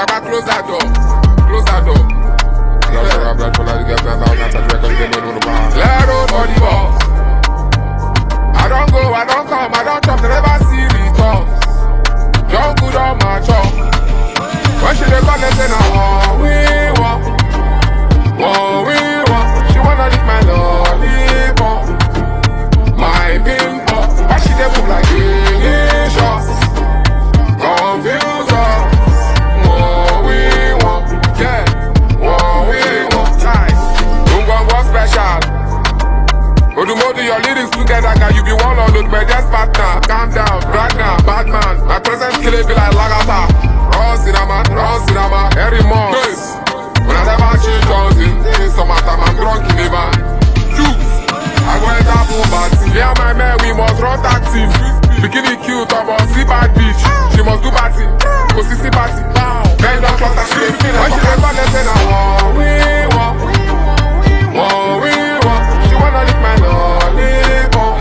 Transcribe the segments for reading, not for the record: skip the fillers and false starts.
Baba, close that door. Close that door. Let road for the boss. I don't go, I don't come, I don't chop, they never see returns. Young good on my chop. When she dey call, they say now what we want. What we want. She wanna lick my lollipop, my pimple. Why she dey move like delicious? Confuse her. What we want, yeah. What we want, time. Don't go go special. Odumodu, your lyrics together, can you be one on the best partner? Calm down, right now, bad man. My presence kill it be like Lagata. Run cinema, every month. When I never change something, in summertime I'm drunk in the van. Juice, I go enter boom party. Me and my man, we must run taxi. Bikini cute, I must see bad bitch. She must do party, go see party. Bend down closer, she dey spin. When she dey call, they say now what we want. What we want. She wanna lick my lollipop,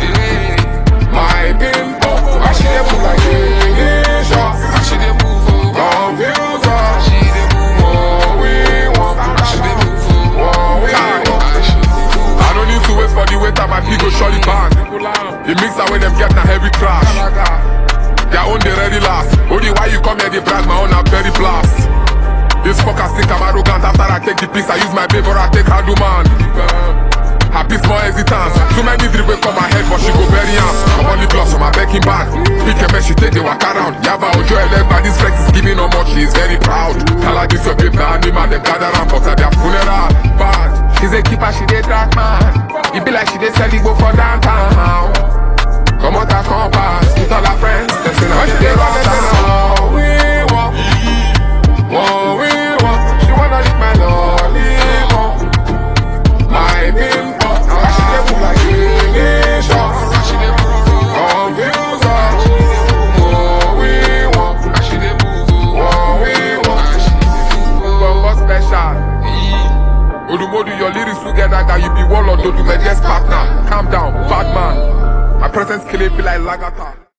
my pimple. Why she dey move like delicious? Why she dey move? Confuse her. She dey move. What we want. She dey move. What we want. I don't need to wait for the waiter, my pig go surely bang. The mixer when them get na heavy crash. Their own they ready last. Only why you come here they brag, my own a very blast. This fuckers think I'm arrogant. After I take the piece, I use my babe or I take her do man. Happy small hesitance. Too many dribble come my head, but she go bury hands. I'm on the gloss from my backing bag. Pick a mess, she take the walk around. Yaba Ojo Elegba, this flex is giving her much, she is very proud. Tell her this your babe, now me man, them gather around, but at their funeral. Bad. She's a keeper, she dey track man. It be like she dey sell it go for downtown. Come out her compass, with all her friends. They say now she dey run down. We want, what we want. She wanna lick my lollipop, my pimple. Why she dey move like delicious? Why she dey move? Confuse her. What we want. Why she dey move? What we want. Bongo special. Odumodu, your lyrics together, guy, you be warlord, don't do my best partner. Calm down, bad man. My presence kill it be like Lagata.